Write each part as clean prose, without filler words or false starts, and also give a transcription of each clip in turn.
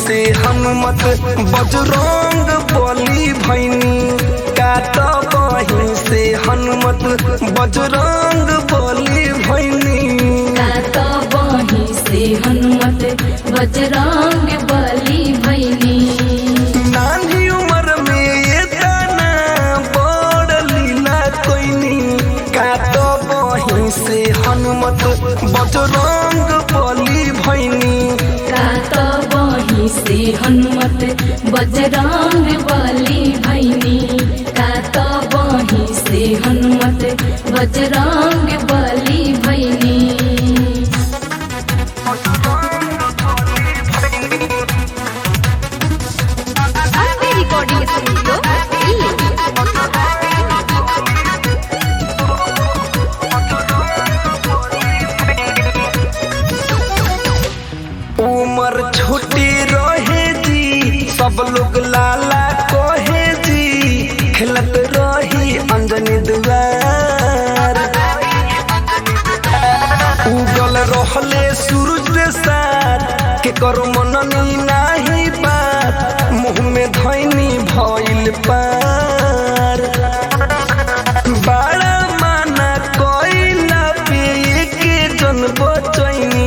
से हनुमत बजरंग बली भैनी काटबही से हनुमत बजरंग बली भैनी काटबही से हनुमत बजरंग बली भैनी। नानी उम्र में ये दाना बड़ लीला कोइनी काटबही से हनुमत बजरंग बली भैनी काटबही से हनुमत बजरंग बली भैनी काटबही से हनुमत बजरंग बली भैनी। रिकॉर्डिंग स्टूडियो उम्र छोटी रहे जी सब लोग लाला कहे जी खेलत रही अंजनी दुआर उगल रहले सूरज के साथ के करो मननी नाही बात मुँह में धैनी भइल पार बड़ा माना कोइला पे के जन बचैनी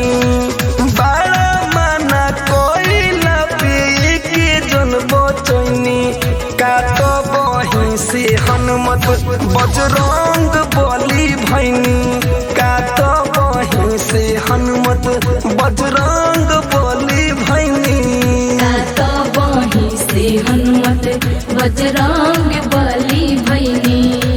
काटबही से हनुमत बजरंग बली भैनी काटबही से हनुमत बजरंग बली भैनी काटबही से हनुमत बजरंग बली भैनी।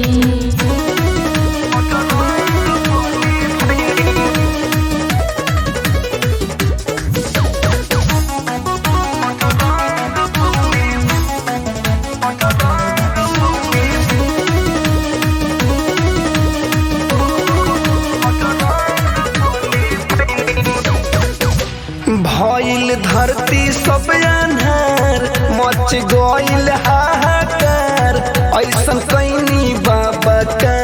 भइल धरती सब अन्हार मच गइल हाहाकार ऐसन कैनी बाबा का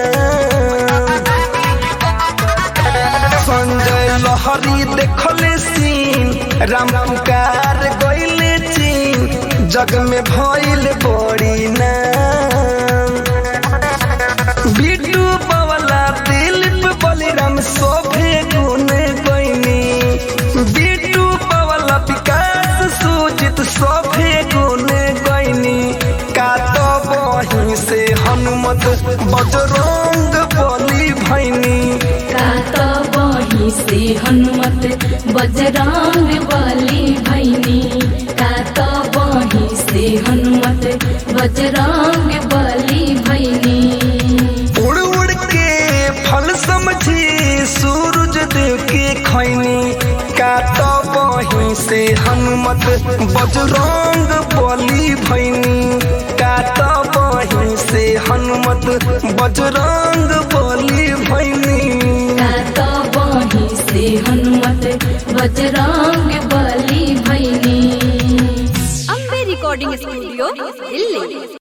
संजय लहरी देखले सीन राम पुकार गइले चीन जग में भइल बड़ी नाम बिट्टू पवला दिलीप बलिराम शोभे गुण गइनी सभे गुण गइनी काटबही से हनुमत बजरंग बली भैनी काटबही से हनुमत बजरंग बली भैनी काटबही से हनुमत बजरंग बली भैनी। उड़ उड़ के फल समझी सूरज देव के खैनी काटबही से हनुमत बजरंग बली भैनी काटबही से हनुमत बजरंग बली भैनी काटबही से हनुमत बजरंग बली भैनी। Ambe recording studio Delhi.